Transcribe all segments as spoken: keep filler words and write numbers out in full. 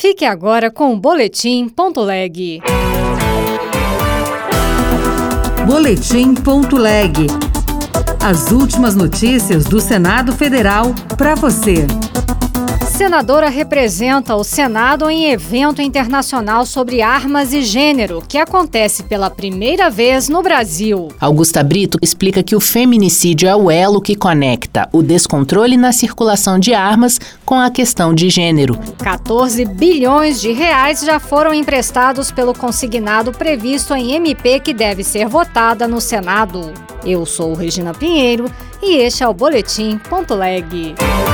Fique agora com o Boletim Ponto Leg. Boletim Ponto Leg. As últimas notícias do Senado Federal para você. Senadora representa o Senado em evento internacional sobre armas e gênero, que acontece pela primeira vez no Brasil. Augusta Brito explica que o feminicídio é o elo que conecta o descontrole na circulação de armas com a questão de gênero. quatorze bilhões de reais já foram emprestados pelo consignado previsto em M P que deve ser votada no Senado. Eu sou Regina Pinheiro e este é o Boletim Ponto Leg.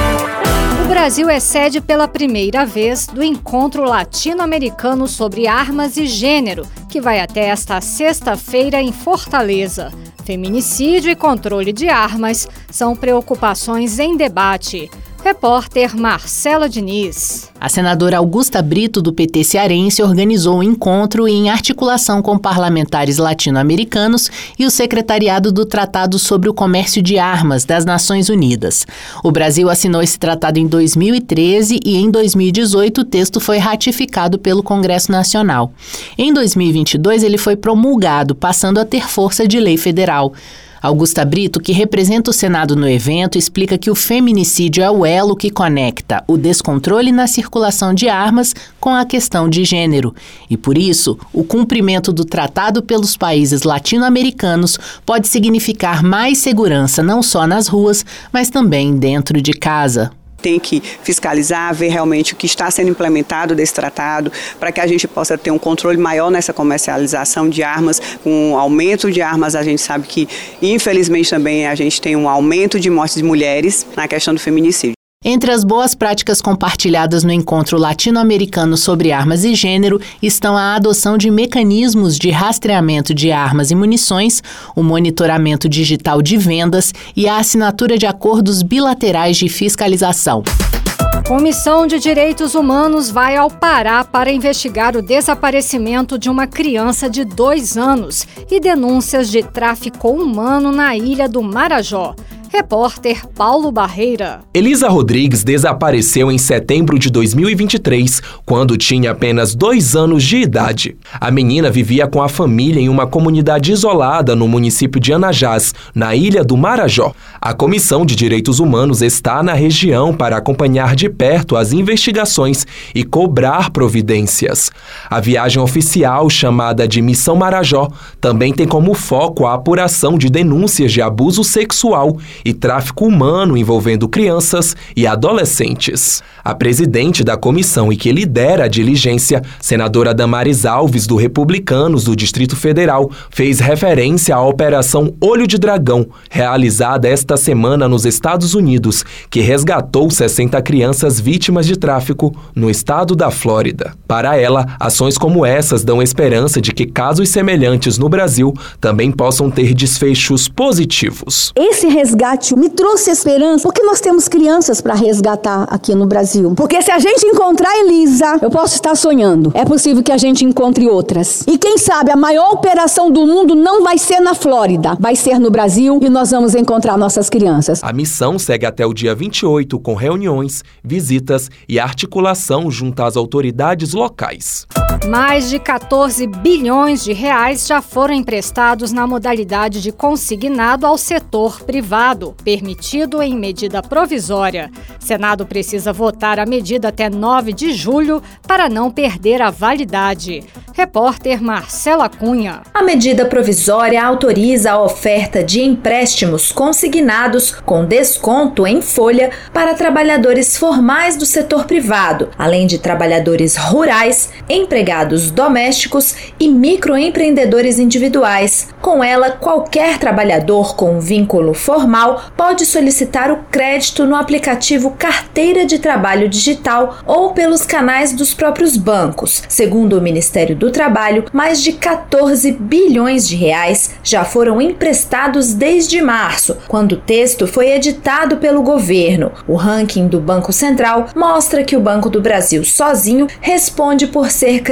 O Brasil é sede pela primeira vez do Encontro Latino-Americano sobre Armas e Gênero, que vai até esta sexta-feira em Fortaleza. Feminicídio e controle de armas são preocupações em debate. Repórter Marcela Diniz. A senadora Augusta Brito, do P T cearense, organizou um encontro em articulação com parlamentares latino-americanos e o secretariado do Tratado sobre o Comércio de Armas das Nações Unidas. O Brasil assinou esse tratado em dois mil e treze e em dois mil e dezoito o texto foi ratificado pelo Congresso Nacional. Em dois mil e vinte e dois ele foi promulgado, passando a ter força de lei federal. Augusta Brito, que representa o Senado no evento, explica que o feminicídio é o elo que conecta o descontrole na circulação de armas com a questão de gênero. E por isso, o cumprimento do tratado pelos países latino-americanos pode significar mais segurança não só nas ruas, mas também dentro de casa. Tem que fiscalizar, ver realmente o que está sendo implementado desse tratado, para que a gente possa ter um controle maior nessa comercialização de armas. Com o aumento de armas, a gente sabe que, infelizmente, também a gente tem um aumento de mortes de mulheres na questão do feminicídio. Entre as boas práticas compartilhadas no Encontro Latino-Americano sobre Armas e Gênero estão a adoção de mecanismos de rastreamento de armas e munições, o monitoramento digital de vendas e a assinatura de acordos bilaterais de fiscalização. Comissão de Direitos Humanos vai ao Pará para investigar o desaparecimento de uma criança de dois anos e denúncias de tráfico humano na ilha do Marajó. Repórter Paulo Barreira. Elisa Rodrigues desapareceu em setembro de dois mil e vinte e três, quando tinha apenas dois anos de idade. A menina vivia com a família em uma comunidade isolada no município de Anajás, na ilha do Marajó. A Comissão de Direitos Humanos está na região para acompanhar de perto as investigações e cobrar providências. A viagem oficial, chamada de Missão Marajó, também tem como foco a apuração de denúncias de abuso sexual e tráfico humano envolvendo crianças e adolescentes. A presidente da comissão e que lidera a diligência, senadora Damares Alves, do Republicanos do Distrito Federal, fez referência à Operação Olho de Dragão, realizada esta semana nos Estados Unidos, que resgatou sessenta crianças vítimas de tráfico no estado da Flórida. Para ela, ações como essas dão esperança de que casos semelhantes no Brasil também possam ter desfechos positivos. Esse resgate me trouxe esperança, porque nós temos crianças para resgatar aqui no Brasil. Porque se a gente encontrar a Elisa, eu posso estar sonhando. É possível que a gente encontre outras. E quem sabe a maior operação do mundo não vai ser na Flórida, vai ser no Brasil e nós vamos encontrar nossas crianças. A missão segue até o dia vinte e oito com reuniões, visitas e articulação junto às autoridades locais. Mais de quatorze bilhões de reais já foram emprestados na modalidade de consignado ao setor privado, permitido em medida provisória. Senado precisa votar a medida até nove de julho para não perder a validade. Repórter Marcela Cunha. A medida provisória autoriza a oferta de empréstimos consignados com desconto em folha para trabalhadores formais do setor privado, além de trabalhadores rurais, empregados domésticos e microempreendedores individuais. Com ela, qualquer trabalhador com vínculo formal pode solicitar o crédito no aplicativo Carteira de Trabalho Digital ou pelos canais dos próprios bancos. Segundo o Ministério do Trabalho, mais de quatorze bilhões de reais já foram emprestados desde março, quando o texto foi editado pelo governo. O ranking do Banco Central mostra que o Banco do Brasil sozinho responde por cerca de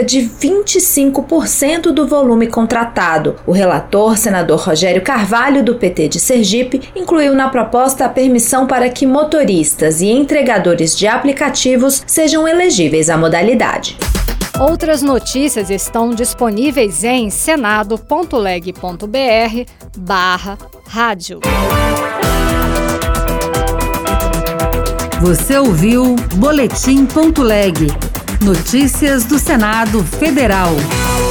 de vinte e cinco por cento do volume contratado. O relator, senador Rogério Carvalho, do P T de Sergipe, incluiu na proposta a permissão para que motoristas e entregadores de aplicativos sejam elegíveis à modalidade. Outras notícias estão disponíveis em senado.leg.br barra rádio. Você ouviu Boletim.leg. Notícias do Senado Federal.